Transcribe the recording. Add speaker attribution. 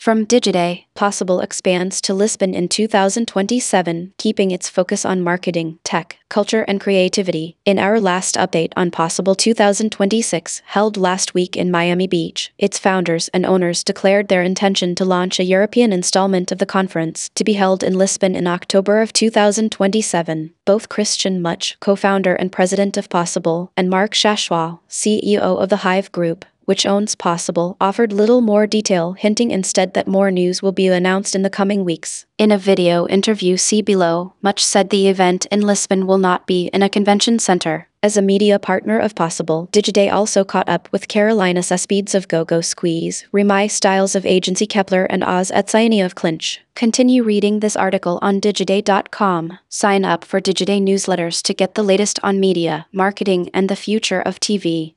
Speaker 1: From Digiday, Possible expands to Lisbon in 2027, keeping its focus on marketing, tech, culture, and creativity. In our last update on Possible 2026, held last week in Miami Beach, its founders and owners declared their intention to launch a European installment of the conference, to be held in Lisbon in October of 2027. Both Christian Much, co-founder and president of Possible, and Mark Shashwal, CEO of the Hive Group, which owns Possible, offered little more detail, hinting instead that more news will be announced in the coming weeks. In a video interview see below, Much said the event in Lisbon will not be in a convention center. As a media partner of Possible, Digiday also caught up with Carolina Speeds of GoGo Squeeze, Remai Styles of Agency Kepler, and Oz Etziani of Clinch. Continue reading this article on Digiday.com. Sign up for Digiday newsletters to get the latest on media, marketing, and the future of TV.